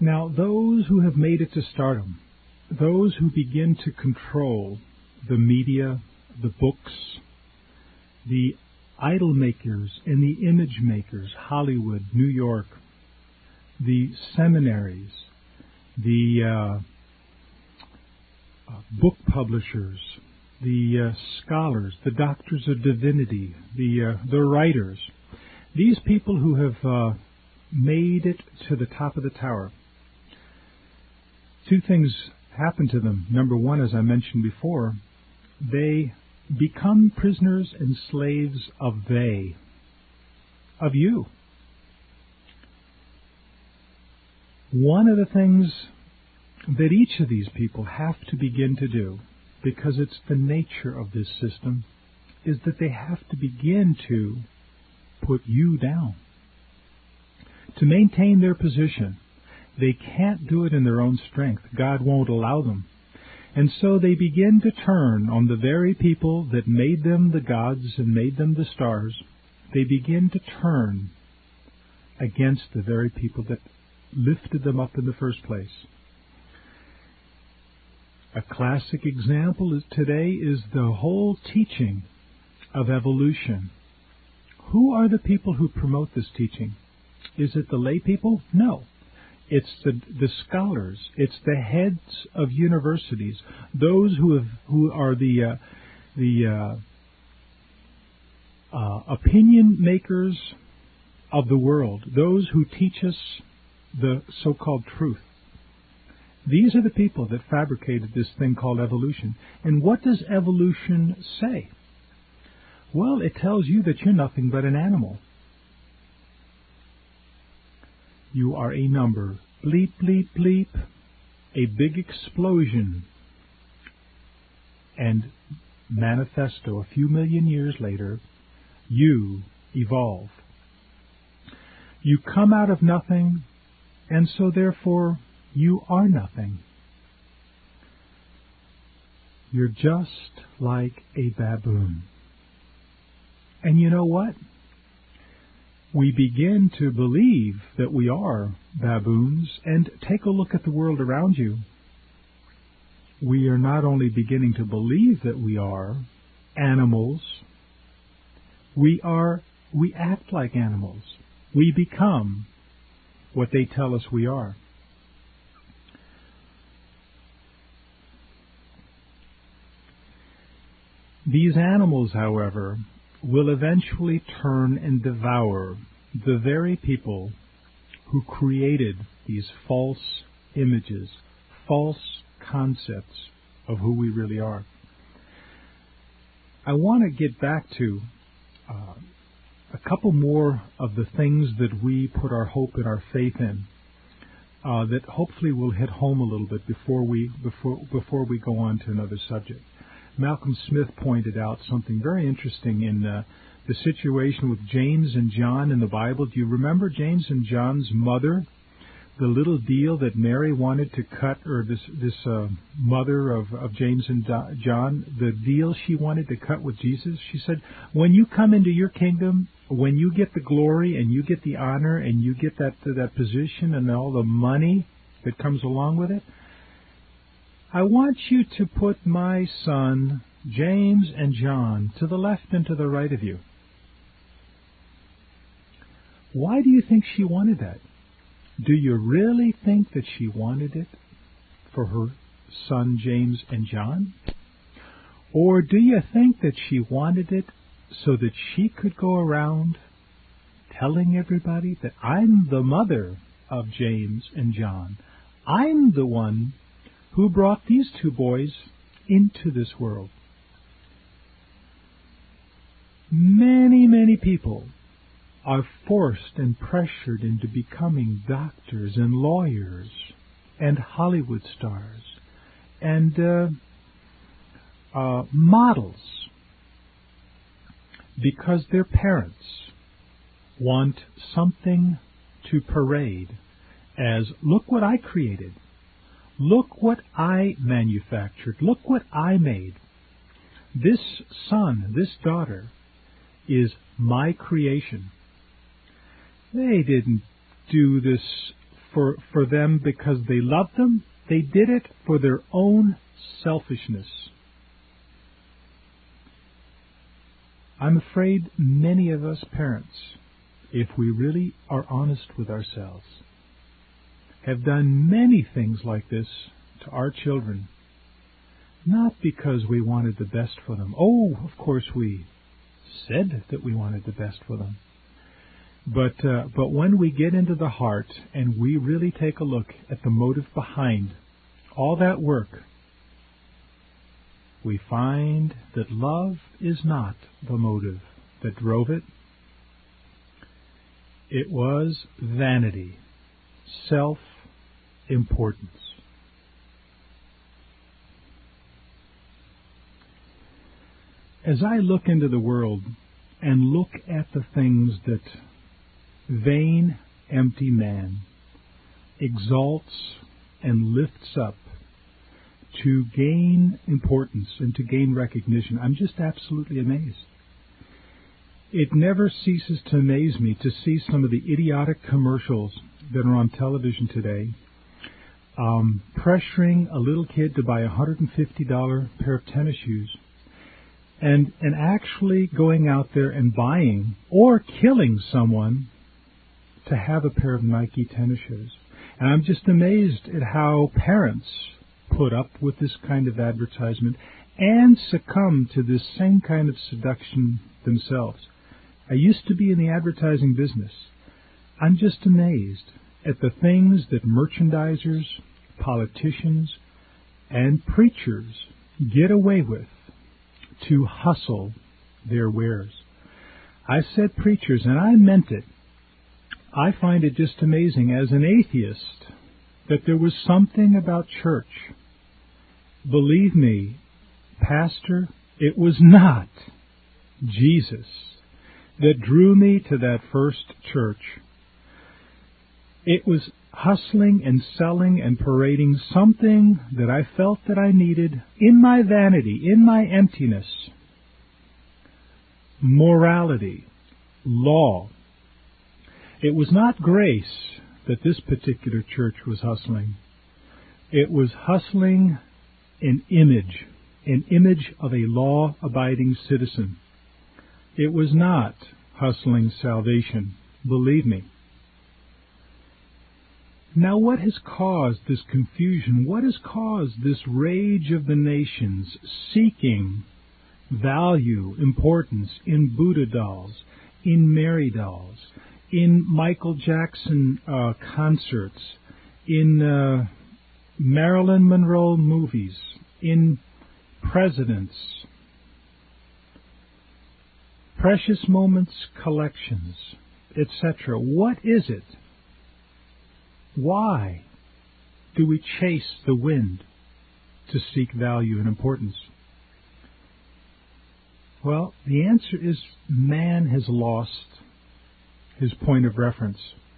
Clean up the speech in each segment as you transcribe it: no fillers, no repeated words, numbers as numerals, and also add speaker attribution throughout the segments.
Speaker 1: Now, those who have made it to stardom, those who begin to control the media, the books, the idol makers and the image makers, Hollywood, New York, the seminaries, the book publishers, the scholars, the doctors of divinity, the writers, these people who have made it to the top of the tower, two things happen to them. Number one, as I mentioned before, they become prisoners and slaves of you. One of the things that each of these people have to begin to do, because it's the nature of this system, is that they have to begin to put you down. To maintain their position, they can't do it in their own strength. God won't allow them. And so they begin to turn on the very people that made them the gods and made them the stars. They begin to turn against the very people that lifted them up in the first place. A classic example today is the whole teaching of evolution. Who are the people who promote this teaching? Is it the lay people? No. It's the scholars. It's the heads of universities. Those who are the opinion makers of the world. Those who teach us the so-called truth. These are the people that fabricated this thing called evolution. And what does evolution say? Well, it tells you that you're nothing but an animal. You are a number. Bleep, bleep, bleep. A big explosion. And manifesto, a few million years later, you evolve. You come out of nothing, and so therefore you are nothing. You're just like a baboon. And you know what? We begin to believe that we are baboons, and take a look at the world around you. We are not only beginning to believe that we are animals, we act like animals. We become what they tell us we are. These animals, however, will eventually turn and devour the very people who created these false images, false concepts of who we really are. I want to get back to a couple more of the things that we put our hope and our faith in, that hopefully will hit home a little bit before we go on to another subject. Malcolm Smith pointed out something very interesting in the situation with James and John in the Bible. Do you remember James and John's mother? The little deal that Mary wanted to cut, or this mother of James and John, the deal she wanted to cut with Jesus. She said, when you come into your kingdom, when you get the glory and you get the honor and you get that position and all the money that comes along with it, I want you to put my son, James and John, to the left and to the right of you. Why do you think she wanted that? Do you really think that she wanted it for her son, James and John? Or do you think that she wanted it so that she could go around telling everybody that I'm the mother of James and John? I'm the one who brought these two boys into this world. Many, many people are forced and pressured into becoming doctors and lawyers and Hollywood stars and models because their parents want something to parade as, look what I created. Look what I manufactured. Look what I made. This son, this daughter, is my creation. They didn't do this for them because they loved them. They did it for their own selfishness. I'm afraid many of us parents, if we really are honest with ourselves, have done many things like this to our children, not because we wanted the best for them. Oh, of course we said that we wanted the best for them. But when we get into the heart and we really take a look at the motive behind all that work, we find that love is not the motive that drove it. It was vanity, self-importance. As I look into the world and look at the things that vain, empty man exalts and lifts up to gain importance and to gain recognition, I'm just absolutely amazed. It never ceases to amaze me to see some of the idiotic commercials that are on television today, pressuring a little kid to buy a $150 pair of tennis shoes, and actually going out there and buying or killing someone to have a pair of Nike tennis shoes. And I'm just amazed at how parents put up with this kind of advertisement and succumb to this same kind of seduction themselves. I used to be in the advertising business. I'm just amazed at the things that merchandisers, politicians, and preachers get away with to hustle their wares. I said preachers, and I meant it. I find it just amazing as an atheist that there was something about church. Believe me, Pastor, it was not Jesus that drew me to that first church. It was hustling and selling and parading something that I felt that I needed in my vanity, in my emptiness. Morality, law. It was not grace that this particular church was hustling. It was hustling an image of a law-abiding citizen. It was not hustling salvation, believe me. Now, what has caused this confusion? What has caused this rage of the nations seeking value, importance in Buddha dolls, in Mary dolls, in Michael Jackson concerts, in Marilyn Monroe movies, in presidents, precious moments collections, etc.? What is it? Why do we chase the wind to seek value and importance? Well, the answer is man has lost his point of reference.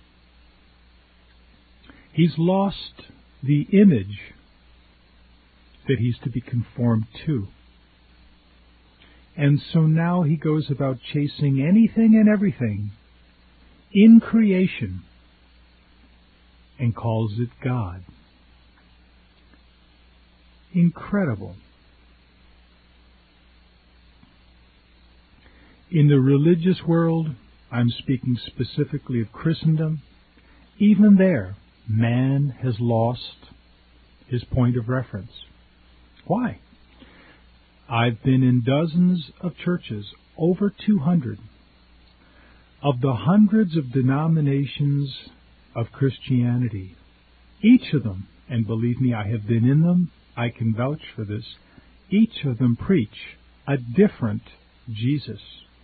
Speaker 1: He's lost the image that he's to be conformed to. And so now he goes about chasing anything and everything in creation and calls it God. Incredible. In the religious world, I'm speaking specifically of Christendom, even there, man has lost his point of reference. Why? I've been in dozens of churches, over 200. Of the hundreds of denominations of Christianity, each of them, and believe me, I have been in them, I can vouch for this, each of them preach a different Jesus.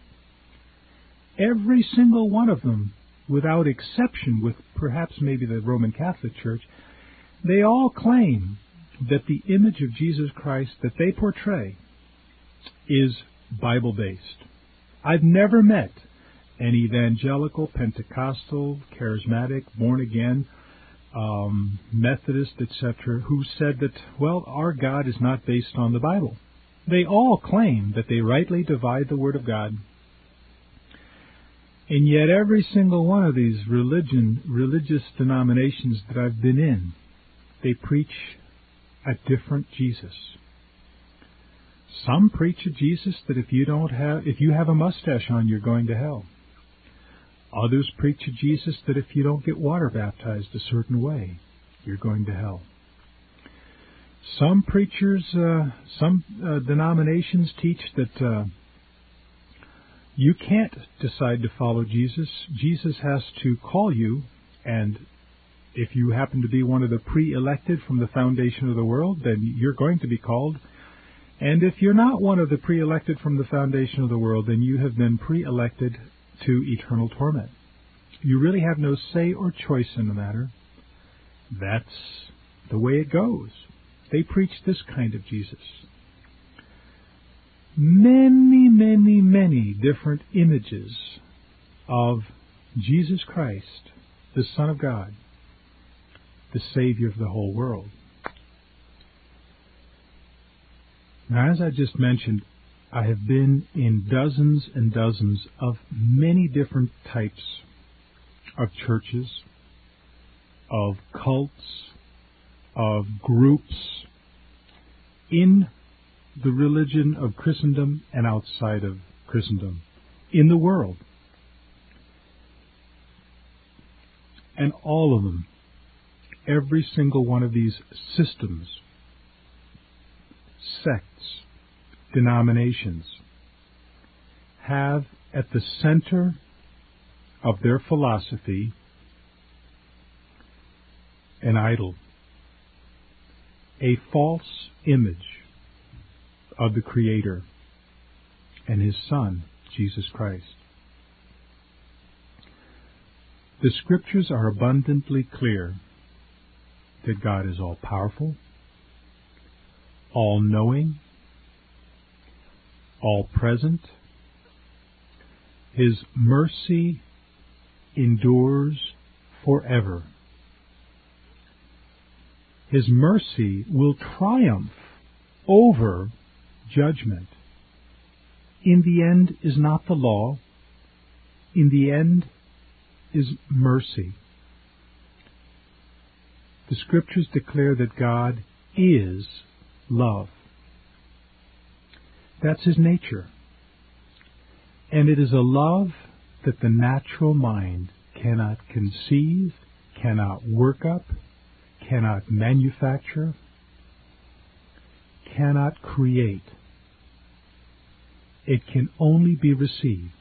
Speaker 1: Every single one of them, without exception, with perhaps maybe the Roman Catholic Church, they all claim that the image of Jesus Christ that they portray is Bible-based. I've never met an evangelical, Pentecostal, charismatic, born-again, Methodist, etc., who said that, well, our God is not based on the Bible. They all claim that they rightly divide the Word of God. And yet every single one of these religious denominations that I've been in, they preach a different Jesus. Some preach a Jesus that if you have a mustache on, you're going to hell. Others preach a Jesus that if you don't get water baptized a certain way, you're going to hell. Some preachers, some denominations teach that you can't decide to follow Jesus. Jesus has to call you, and if you happen to be one of the pre-elected from the foundation of the world, then you're going to be called. And if you're not one of the pre-elected from the foundation of the world, then you have been pre-elected to eternal torment. You really have no say or choice in the matter. That's the way it goes. They preach this kind of Jesus. Many, many, many different images of Jesus Christ, the Son of God, the Savior of the whole world. Now, as I just mentioned, I have been in dozens and dozens of many different types of churches, of cults, of groups in the religion of Christendom and outside of Christendom, in the world. And all of them, every single one of these systems, sects, denominations, have at the center of their philosophy an idol, a false image of the Creator and His Son, Jesus Christ. The Scriptures are abundantly clear that God is all-powerful, all-knowing, all-present. His mercy endures forever. His mercy will triumph over judgment. In the end is not the law. In the end is mercy. The Scriptures declare that God is love. That's His nature. And it is a love that the natural mind cannot conceive, cannot work up, cannot manufacture, cannot create. It can only be received.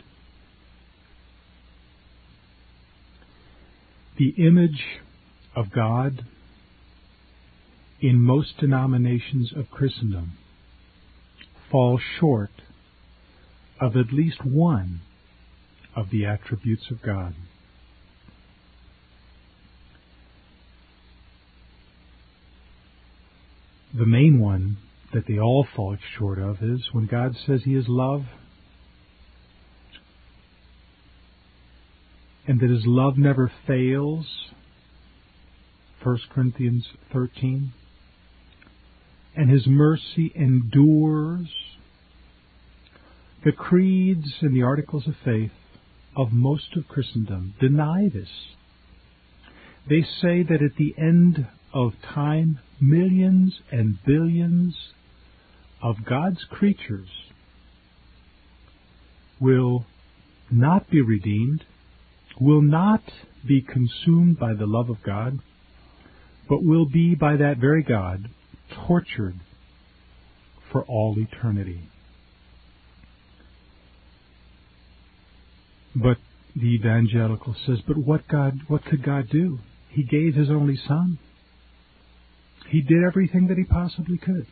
Speaker 1: The image of God in most denominations of Christendom falls short of at least one of the attributes of God. The main one that they all fall short of is when God says He is love, and that His love never fails, 1 Corinthians 13, and His mercy endures. The creeds and the articles of faith of most of Christendom deny this. They say that at the end of time, millions and billions of God's creatures will not be redeemed, will not be consumed by the love of God, but will be by that very God tortured for all eternity. But the evangelical says, but what could God do? He gave His only Son. He did everything that He possibly could.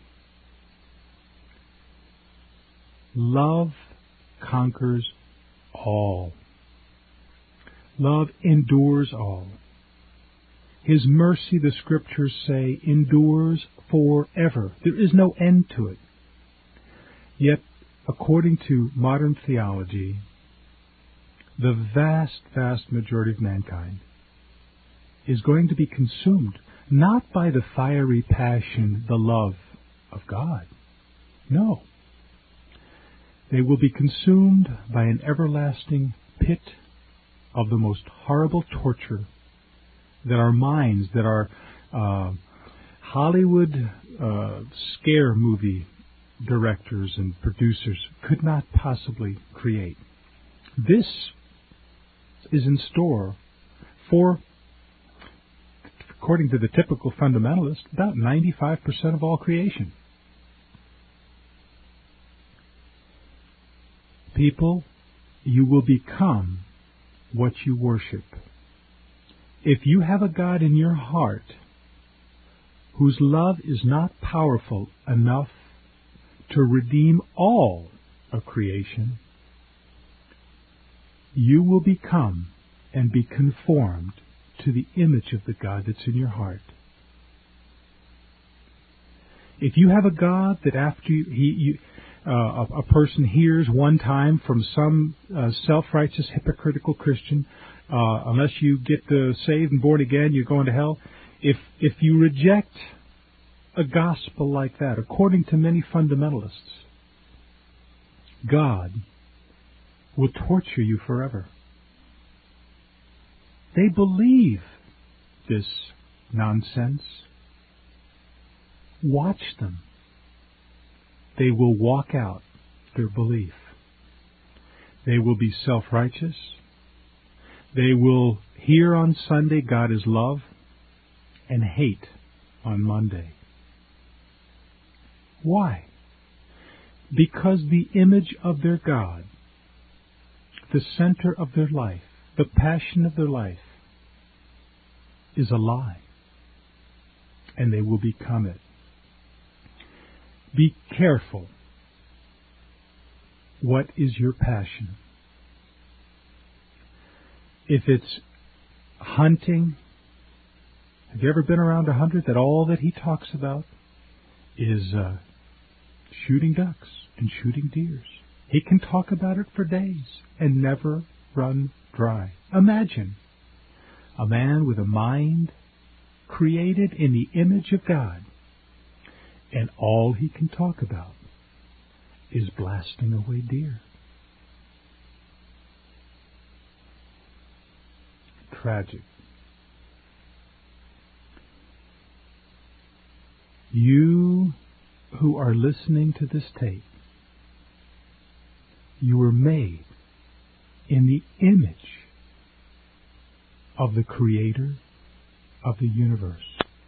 Speaker 1: Love conquers all. Love endures all. His mercy, the Scriptures say, endures forever. There is no end to it. Yet, according to modern theology, the vast, vast majority of mankind is going to be consumed, not by the fiery passion, the love of God. No. They will be consumed by an everlasting pit of the most horrible torture that our minds, that our Hollywood scare movie directors and producers could not possibly create. This is in store for, according to the typical fundamentalist, about 95% of all creation. People, you will become what you worship. If you have a God in your heart whose love is not powerful enough to redeem all of creation, you will become and be conformed to the image of the God that's in your heart. If you have a God that after a person hears one time from some self-righteous, hypocritical Christian, unless you get saved and born again, you're going to hell. If you reject a gospel like that, according to many fundamentalists, God will torture you forever. They believe this nonsense. Watch them. They will walk out their belief. They will be self-righteous. They will hear on Sunday God is love and hate on Monday. Why? Because the image of their God, the center of their life, the passion of their life, is a lie. And they will become it. Be careful. What is your passion? If it's hunting, have you ever been around a hunter that all that he talks about is shooting ducks and shooting deers? He can talk about it for days and never run dry. Imagine a man with a mind created in the image of God, and all he can talk about is blasting away deer. Tragic. You who are listening to this tape, you were made in the image of the Creator of the universe.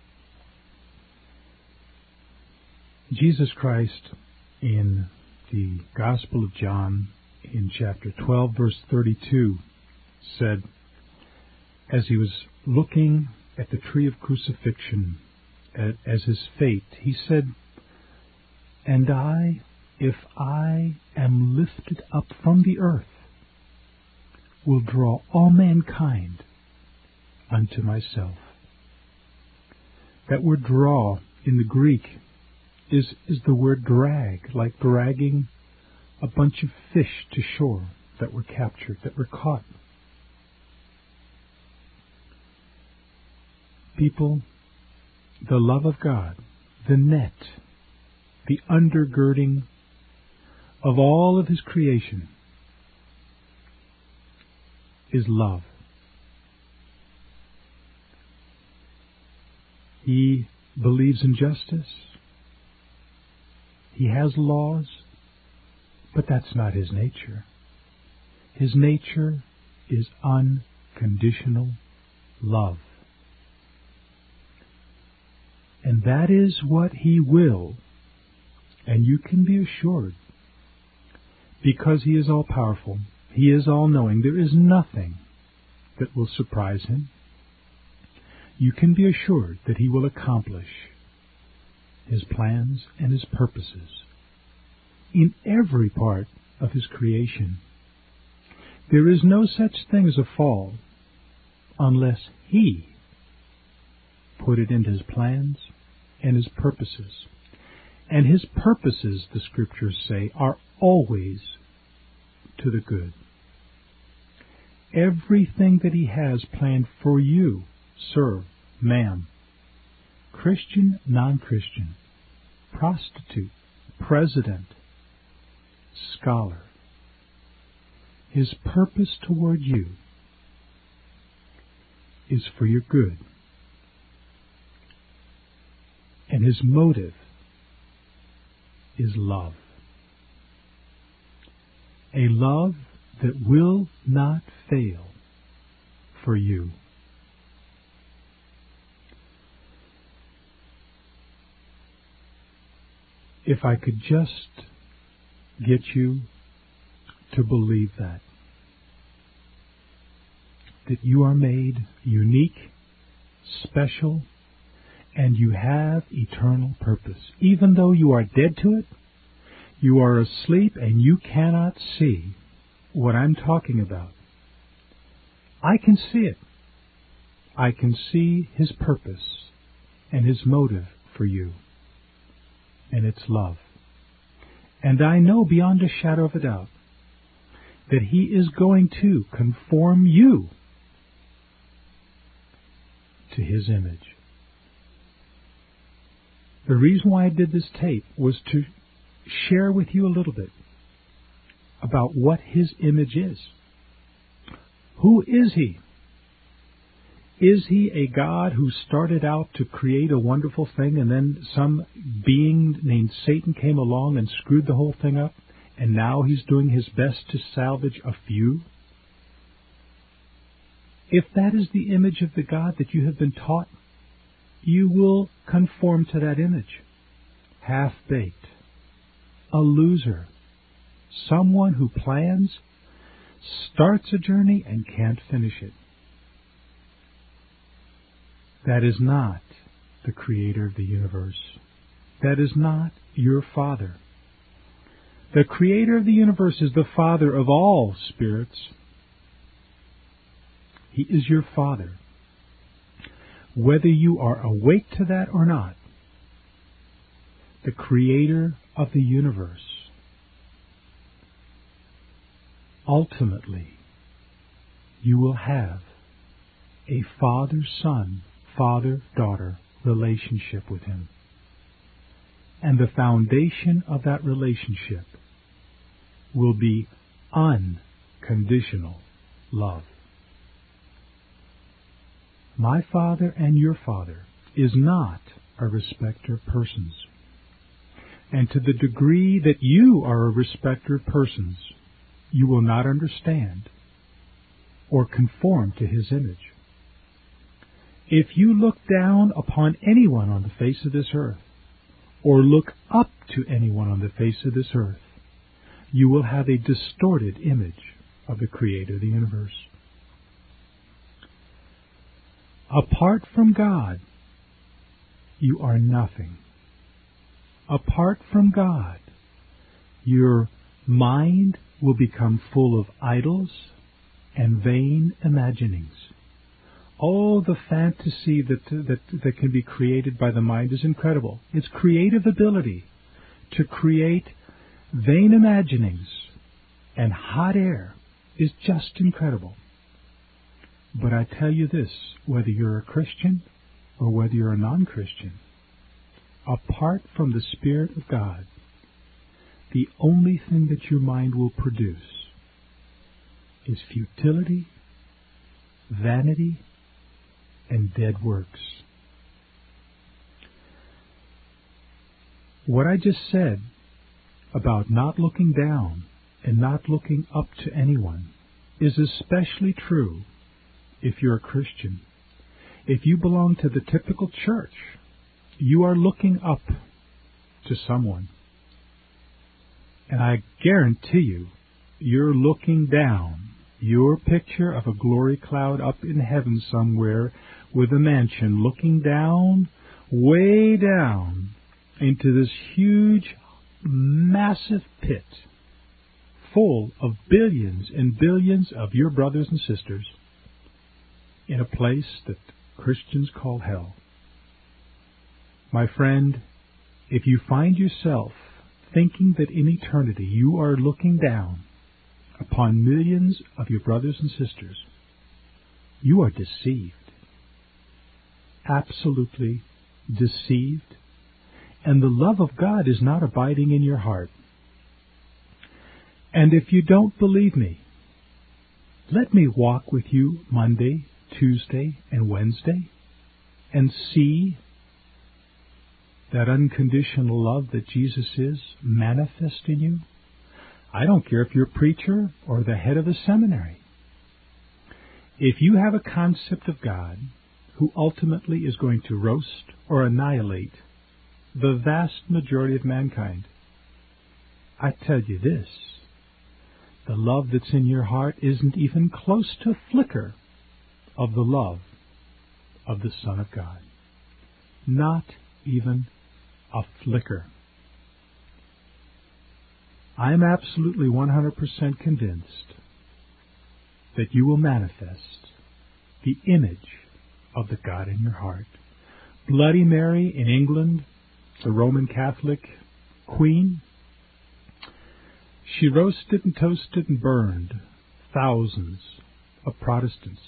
Speaker 1: Jesus Christ, in the Gospel of John, in chapter 12, verse 32, said, as he was looking at the tree of crucifixion as his fate, he said, "And I, if I am lifted up from the earth, will draw all mankind unto myself." That word draw in the Greek is the word drag, like dragging a bunch of fish to shore that were captured, that were caught. People, the love of God, the net, the undergirding of all of His creation is love. He believes in justice. He has laws, but that's not His nature. His nature is unconditional love. And that is what He will. And you can be assured, because He is all-powerful, He is all-knowing, there is nothing that will surprise Him. You can be assured that He will accomplish His plans and His purposes in every part of His creation. There is no such thing as a fall unless He put it into His plans and His purposes. And His purposes, the Scriptures say, are always to the good. Everything that He has planned for you, sir, ma'am, Christian, non-Christian, prostitute, president, scholar, His purpose toward you is for your good. And His motive is love. A love that will not fail for you. If I could just get you to believe that you are made unique, special, and you have eternal purpose. Even though you are dead to it, you are asleep and you cannot see what I'm talking about. I can see it. I can see His purpose and His motive for you. And it's love. And I know beyond a shadow of a doubt that He is going to conform you to His image. The reason why I did this tape was to share with you a little bit about what His image is. Who is He? Is He a God who started out to create a wonderful thing and then some being named Satan came along and screwed the whole thing up, and now He's doing His best to salvage a few? If that is the image of the God that you have been taught, you will conform to that image. Half-baked. A loser. Someone who plans, starts a journey, and can't finish it. That is not the Creator of the universe. That is not your Father. The Creator of the universe is the Father of all spirits. He is your Father. Whether you are awake to that or not, the Creator of the universe, ultimately, you will have a father-son, father-daughter relationship with Him. And the foundation of that relationship will be unconditional love. My Father and your Father is not a respecter of persons. And to the degree that you are a respecter of persons, you will not understand or conform to His image. If you look down upon anyone on the face of this earth, or look up to anyone on the face of this earth, you will have a distorted image of the Creator of the universe. Apart from God, you are nothing. Apart from God, your mind will become full of idols and vain imaginings. Oh, the fantasy that can be created by the mind is incredible. Its creative ability to create vain imaginings and hot air is just incredible. But I tell you this, whether you're a Christian or whether you're a non-Christian, apart from the Spirit of God, the only thing that your mind will produce is futility, vanity, and dead works. What I just said about not looking down and not looking up to anyone is especially true if you're a Christian. If you belong to the typical church, you are looking up to someone. And I guarantee you, you're looking down. Your picture of a glory cloud up in heaven somewhere with a mansion looking down, way down, into this huge, massive pit full of billions and billions of your brothers and sisters in a place that Christians call hell. My friend, if you find yourself thinking that in eternity you are looking down upon millions of your brothers and sisters, you are deceived. Absolutely deceived. And the love of God is not abiding in your heart. And if you don't believe me, let me walk with you Monday, Tuesday and Wednesday and see that unconditional love that Jesus is manifest in you? I don't care if you're a preacher or the head of a seminary. If you have a concept of God who ultimately is going to roast or annihilate the vast majority of mankind, I tell you this, the love that's in your heart isn't even close to a flicker of the love of the Son of God. Not even a flicker. I am absolutely 100% convinced that you will manifest the image of the God in your heart. Bloody Mary in England, the Roman Catholic queen, she roasted and toasted and burned thousands of Protestants.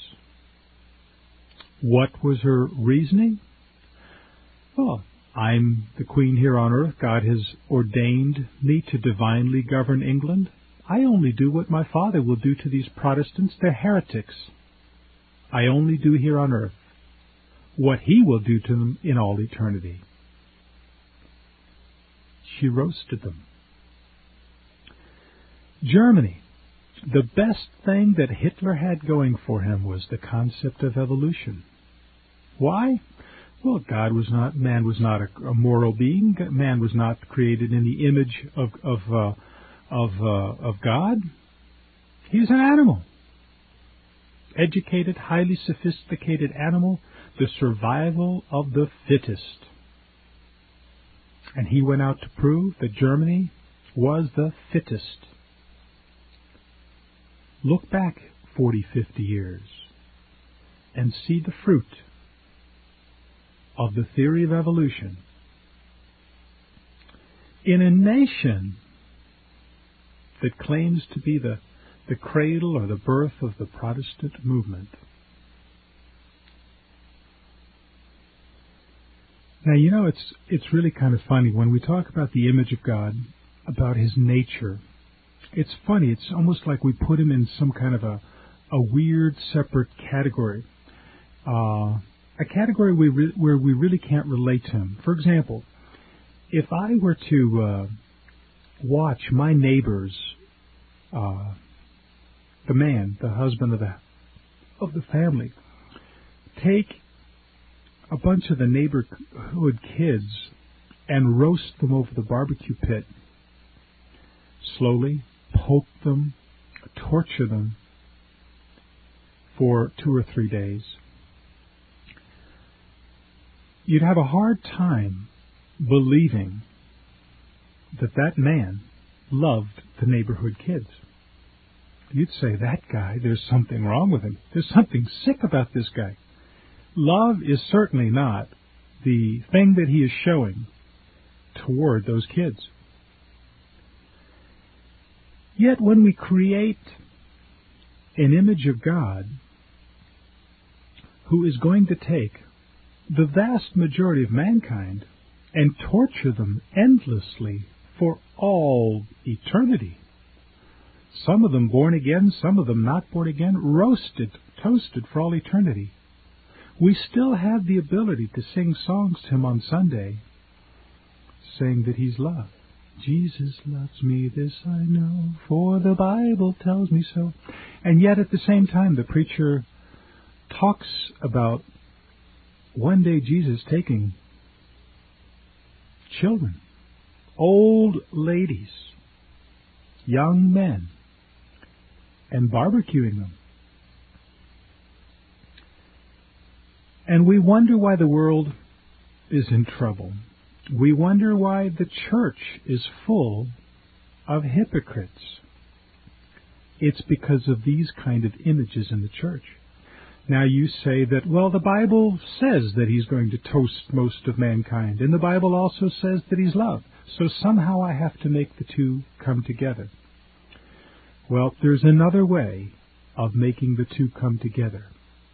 Speaker 1: What was her reasoning? Well, I'm the queen here on earth. God has ordained me to divinely govern England. I only do what my Father will do to these Protestants. They're heretics. I only do here on earth what He will do to them in all eternity. She roasted them. Germany. The best thing that Hitler had going for him was the concept of evolution. Why? Well, man was not a moral being. Man was not created in the image of God. He's an animal. Educated, highly sophisticated animal, the survival of the fittest. And he went out to prove that Germany was the fittest. Look back 40, 50 years and see the fruit of the theory of evolution in a nation that claims to be the cradle or the birth of the Protestant movement. Now, you know, it's really kind of funny when we talk about the image of God, about His nature. It's funny. It's almost like we put Him in some kind of a weird, separate category. A category where we really can't relate to Him. For example, if I were to watch my neighbors, the man, the husband of the family, take a bunch of the neighborhood kids and roast them over the barbecue pit, slowly poke them, torture them for 2 or 3 days, you'd have a hard time believing that that man loved the neighborhood kids. You'd say, that guy, there's something wrong with him. There's something sick about this guy. Love is certainly not the thing that he is showing toward those kids. Yet when we create an image of God who is going to take the vast majority of mankind and torture them endlessly for all eternity, some of them born again, some of them not born again, roasted, toasted for all eternity, we still have the ability to sing songs to Him on Sunday, saying that He's love. Jesus loves me, this I know, for the Bible tells me so. And yet at the same time, the preacher talks about one day Jesus taking children, old ladies, young men, and barbecuing them. And we wonder why the world is in trouble. We wonder why the church is full of hypocrites. It's because of these kind of images in the church. Now you say that, well, the Bible says that He's going to toast most of mankind, and the Bible also says that He's love. So somehow I have to make the two come together. Well, there's another way of making the two come together.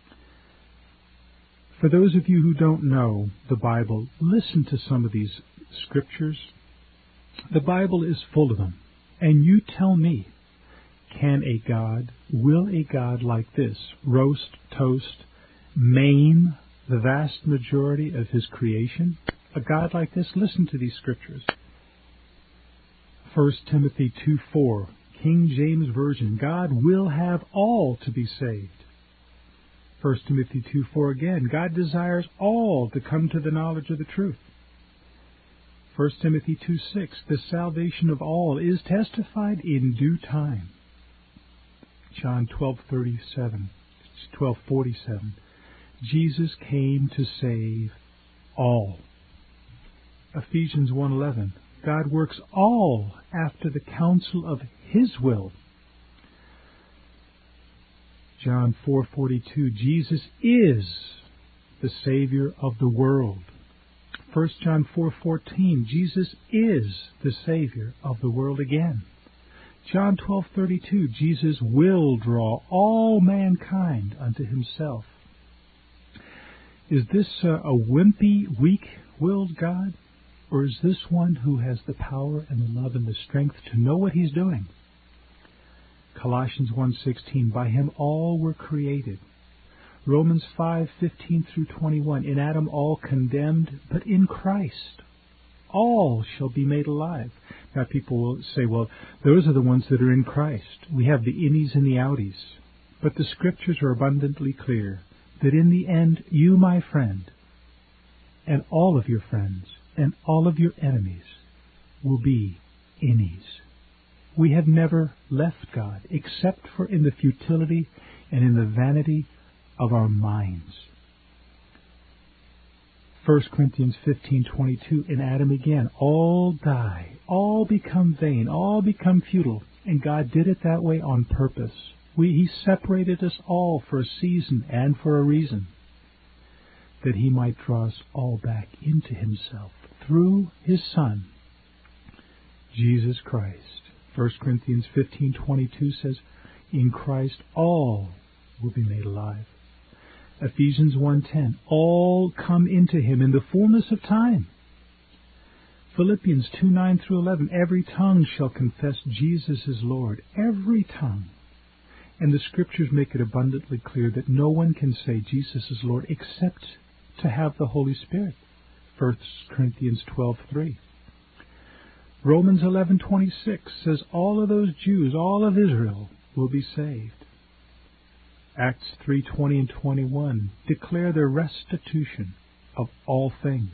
Speaker 1: For those of you who don't know the Bible, listen to some of these scriptures. The Bible is full of them. And you tell me, will a God like this roast, toast, maim the vast majority of His creation? A God like this? Listen to these scriptures. 1 Timothy 2:4, King James Version. God will have all to be saved. 1 Timothy 2:4 again. God desires all to come to the knowledge of the truth. 1 Timothy 2:6. The salvation of all is testified in due time. John 12:47. Jesus came to save all. Ephesians 1:11. God works all after the counsel of His will. John 4:42. Jesus is the Savior of the world. 1 John 4:14. Jesus is the Savior of the world again. John 12:32. Jesus will draw all mankind unto Himself. Is this a wimpy, weak-willed God? Or is this one who has the power and the love and the strength to know what He's doing? Colossians 1:16. By Him all were created. Romans 5:15 through 21. In Adam all condemned, but in Christ all shall be made alive. Now people will say, well, those are the ones that are in Christ. We have the innies and the outies. But the Scriptures are abundantly clear that in the end, you, my friend, and all of your friends, and all of your enemies will be innies. We have never left God, except for in the futility and in the vanity of our minds. 1 Corinthians 15:22, in Adam again, all die, all become vain, all become futile, and God did it that way on purpose. He separated us all for a season and for a reason, that He might draw us all back into Himself through His Son, Jesus Christ. 1 Corinthians 15:22 says, in Christ all will be made alive. Ephesians 1:10, all come into Him in the fullness of time. Philippians 2:9 through 11, every tongue shall confess Jesus is Lord. Every tongue. And the Scriptures make it abundantly clear that no one can say Jesus is Lord except to have the Holy Spirit. 1 Corinthians 12:3. Romans 11:26 says all of those Jews, all of Israel, will be saved. Acts 3:20 and 21 declare the restitution of all things.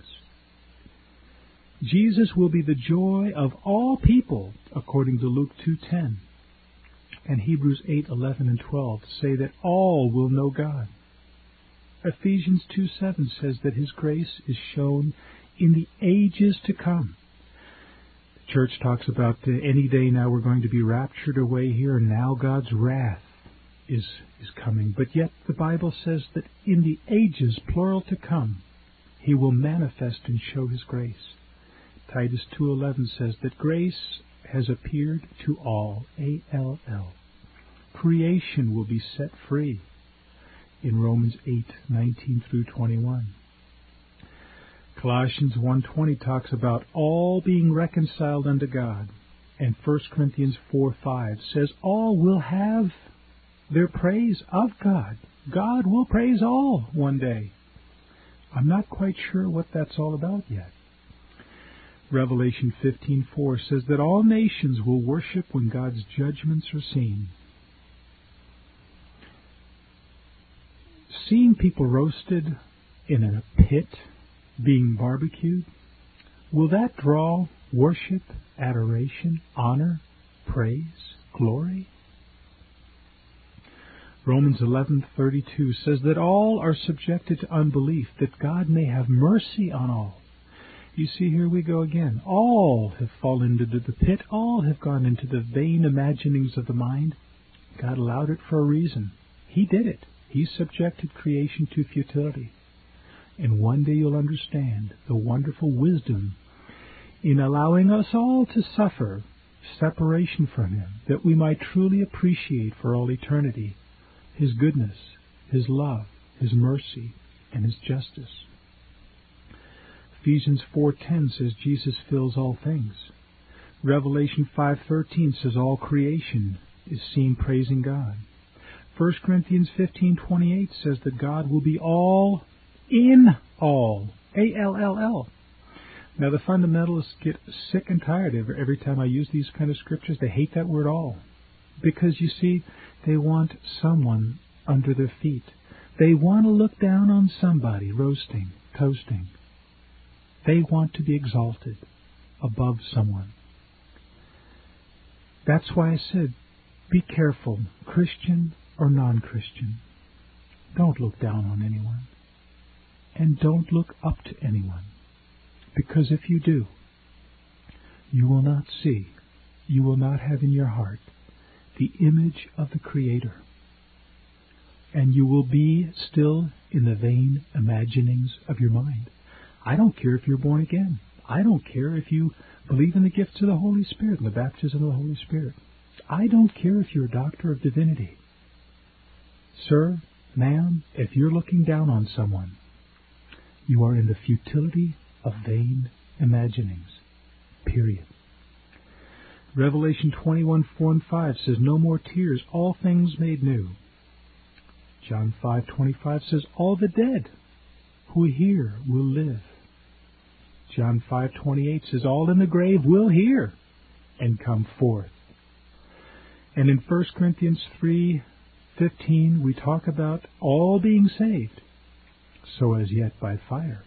Speaker 1: Jesus will be the joy of all people, according to Luke 2:10. And Hebrews 8:11 and 12 say that all will know God. Ephesians 2:7 says that His grace is shown in the ages to come. The church talks about any day now we're going to be raptured away here, and now God's wrath is coming. But yet the Bible says that in the ages, plural, to come, He will manifest and show His grace. Titus 2:11 says that grace has appeared to all, A-L-L. Creation will be set free in Romans 8:19 through 21. Colossians 1:20 talks about all being reconciled unto God. And 1 Corinthians 4:5 says all will have their praise of God. God will praise all one day. I'm not quite sure what that's all about yet. Revelation 15:4 says that all nations will worship when God's judgments are seen. Seeing people roasted in a pit, being barbecued, will that draw worship, adoration, honor, praise, glory? Romans 11:32 says that all are subjected to unbelief, that God may have mercy on all. You see, here we go again. All have fallen into the pit. All have gone into the vain imaginings of the mind. God allowed it for a reason. He did it. He subjected creation to futility. And one day you'll understand the wonderful wisdom in allowing us all to suffer separation from Him, that we might truly appreciate for all eternity His goodness, His love, His mercy, and His justice. Ephesians 4:10 says Jesus fills all things. Revelation 5:13 says all creation is seen praising God. 1 Corinthians 15:28 says that God will be all in all. A-L-L-L. Now, the fundamentalists get sick and tired every time I use these kind of scriptures. They hate that word all. Because, you see, they want someone under their feet. They want to look down on somebody, roasting, toasting. They want to be exalted above someone. That's why I said, be careful, Christian or non-Christian. Don't look down on anyone. And don't look up to anyone. Because if you do, you will not see, you will not have in your heart the image of the Creator. And you will be still in the vain imaginings of your mind. I don't care if you're born again. I don't care if you believe in the gifts of the Holy Spirit and the baptism of the Holy Spirit. I don't care if you're a doctor of divinity. Sir, ma'am, if you're looking down on someone, you are in the futility of vain imaginings. Period. Revelation 21:4-5 says, no more tears, all things made new. John 5:25 says, all the dead who hear will live. John 5:28 says, all in the grave will hear and come forth. And in 1 Corinthians 3:15, we talk about all being saved, so as yet by fire.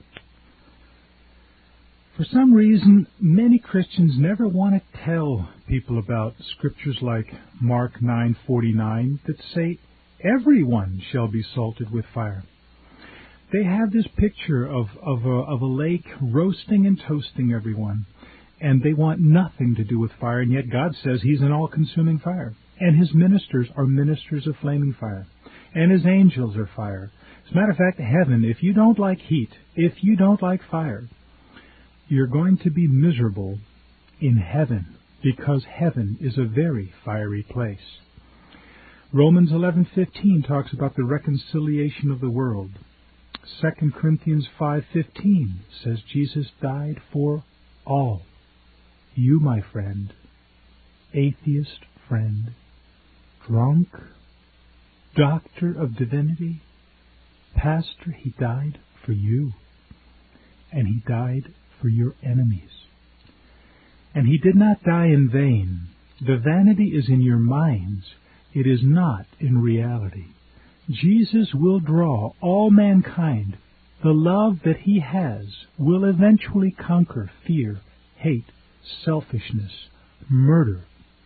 Speaker 1: For some reason, many Christians never want to tell people about scriptures like Mark 9:49 that say, everyone shall be salted with fire. They have this picture of a lake roasting and toasting everyone, and they want nothing to do with fire, and yet God says He's an all-consuming fire. And His ministers are ministers of flaming fire, and His angels are fire. As a matter of fact, heaven, if you don't like heat, if you don't like fire, you're going to be miserable in heaven, because heaven is a very fiery place. Romans 11:15 talks about the reconciliation of the world. 2 Corinthians 5:15 says Jesus died for all. You, my friend, atheist friend, drunk, doctor of divinity, pastor, He died for you. And He died for your enemies. And He did not die in vain. The vanity is in your minds. It is not in reality. Jesus will draw all mankind. The love that He has will eventually conquer fear, hate, selfishness, murder.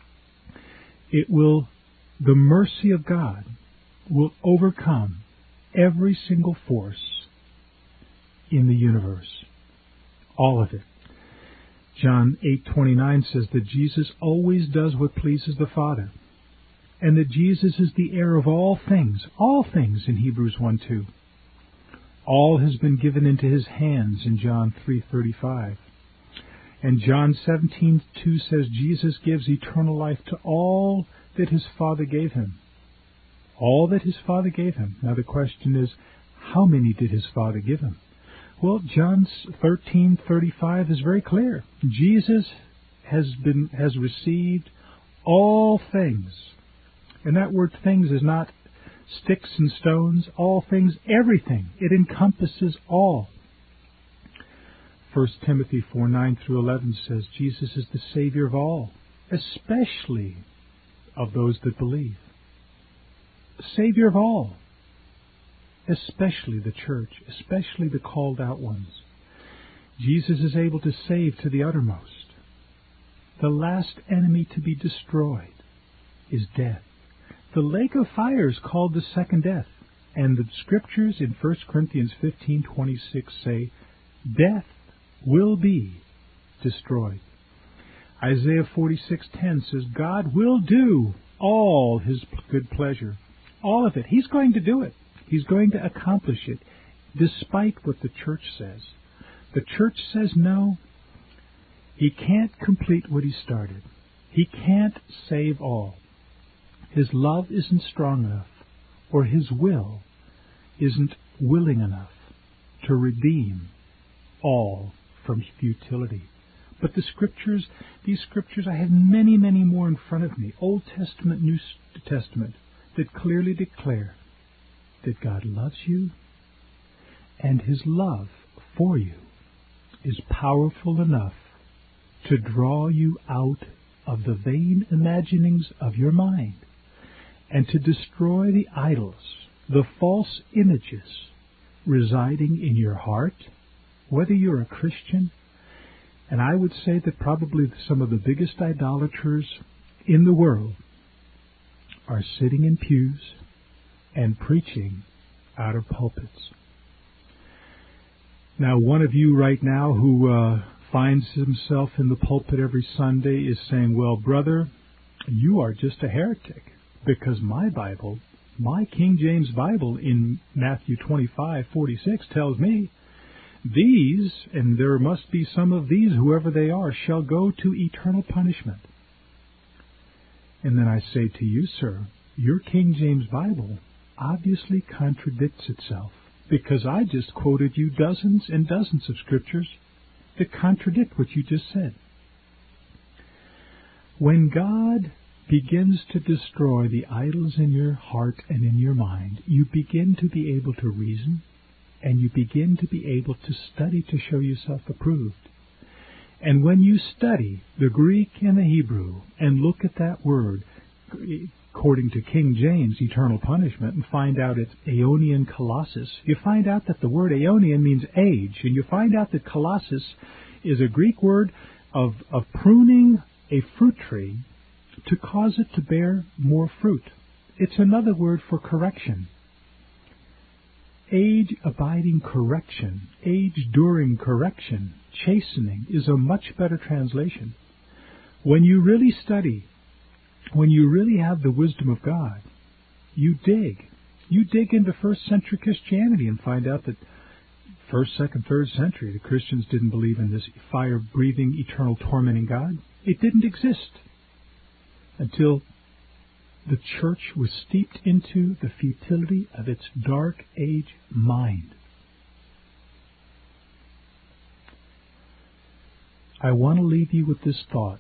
Speaker 1: The mercy of God will overcome every single force in the universe. All of it. John 8:29 says that Jesus always does what pleases the Father, and that Jesus is the heir of all things in Hebrews 1:2. All has been given into His hands in John 3:35. And John 17:2 says Jesus gives eternal life to all that His Father gave Him. All that His Father gave Him. Now the question is, how many did His Father give Him? Well, John 13:35 is very clear. Jesus has received all things. And that word things is not sticks and stones, all things, everything. It encompasses all. 1 Timothy 4:9-11 says Jesus is the Savior of all, especially of those that believe. The Savior of all, especially the church, especially the called out ones. Jesus is able to save to the uttermost. The last enemy to be destroyed is death. The lake of fire is called the second death, and the scriptures in 1 Corinthians 15:26 say, death will be destroyed. Isaiah 46:10 says, God will do all His good pleasure. All of it. He's going to do it. He's going to accomplish it, despite what the church says. The church says no. He can't complete what He started. He can't save all. His love isn't strong enough, or His will isn't willing enough to redeem all from futility. But the scriptures, these scriptures, I have many, many more in front of me. Old Testament, New Testament. that clearly declare that God loves you and His love for you is powerful enough to draw you out of the vain imaginings of your mind and to destroy the idols, the false images residing in your heart, whether you're a Christian. And I would say that probably some of the biggest idolaters in the world are sitting in pews and preaching out of pulpits. Now, one of you right now who finds himself in the pulpit every Sunday is saying, well, brother, you are just a heretic, because my Bible, my King James Bible in Matthew 25:46 tells me, these, and there must be some of these, whoever they are, shall go to eternal punishment. And then I say to you, sir, your King James Bible obviously contradicts itself, because I just quoted you dozens and dozens of scriptures that contradict what you just said. When God begins to destroy the idols in your heart and in your mind, you begin to be able to reason, and you begin to be able to study to show yourself approved. And when you study the Greek and the Hebrew and look at that word, according to King James, eternal punishment, and find out it's Aeonian Colossus, you find out that the word Aeonian means age, and you find out that Colossus is a Greek word of pruning a fruit tree to cause it to bear more fruit. It's another word for correction. Age-abiding correction, age-during correction, chastening is a much better translation. When you really study, when you really have the wisdom of God, you dig. You dig into first century Christianity and find out that first, second, third century, the Christians didn't believe in this fire-breathing, eternal, tormenting God. It didn't exist until the church was steeped into the futility of its dark age mind. I want to leave you with this thought.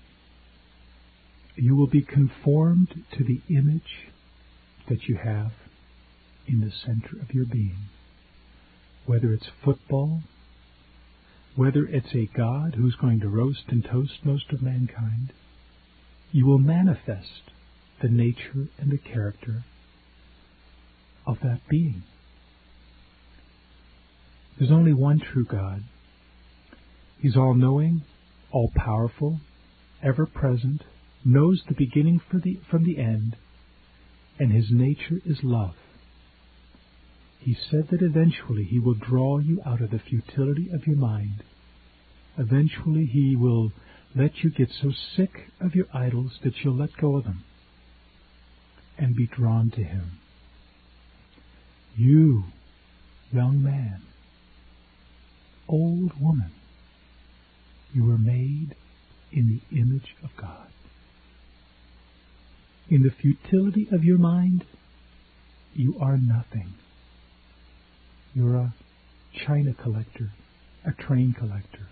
Speaker 1: You will be conformed to the image that you have in the center of your being. Whether it's football, whether it's a God who's going to roast and toast most of mankind, you will manifest the nature and the character of that being. There's only one true God. He's all-knowing, all-powerful, ever-present, knows the beginning from the end, and His nature is love. He said that eventually He will draw you out of the futility of your mind. Eventually He will let you get so sick of your idols that you'll let go of them and be drawn to Him. You, young man, old woman, you were made in the image of God. In the futility of your mind, you are nothing. You're a china collector, a train collector.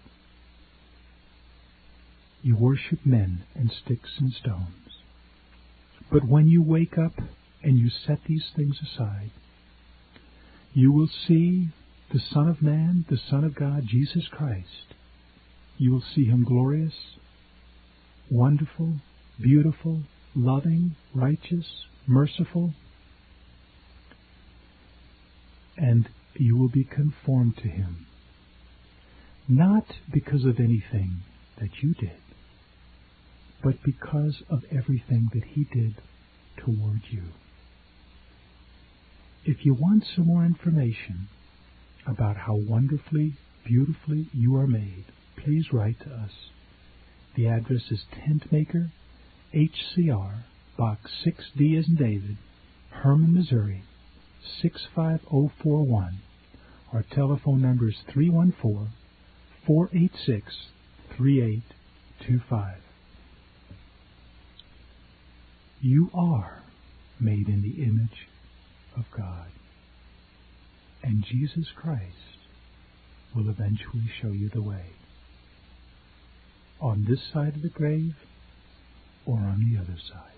Speaker 1: You worship men and sticks and stones. But when you wake up and you set these things aside, you will see the Son of Man, the Son of God, Jesus Christ. You will see Him glorious, wonderful, beautiful, loving, righteous, merciful, and you will be conformed to Him, not because of anything that you did, but because of everything that He did toward you. If you want some more information about how wonderfully, beautifully you are made, please write to us. The address is Tentmaker, HCR, Box 6D as in David, Herman, Missouri, 65041. Our telephone number is 314-486-3825. You are made in the image of God, and Jesus Christ will eventually show you the way, on this side of the grave or on the other side.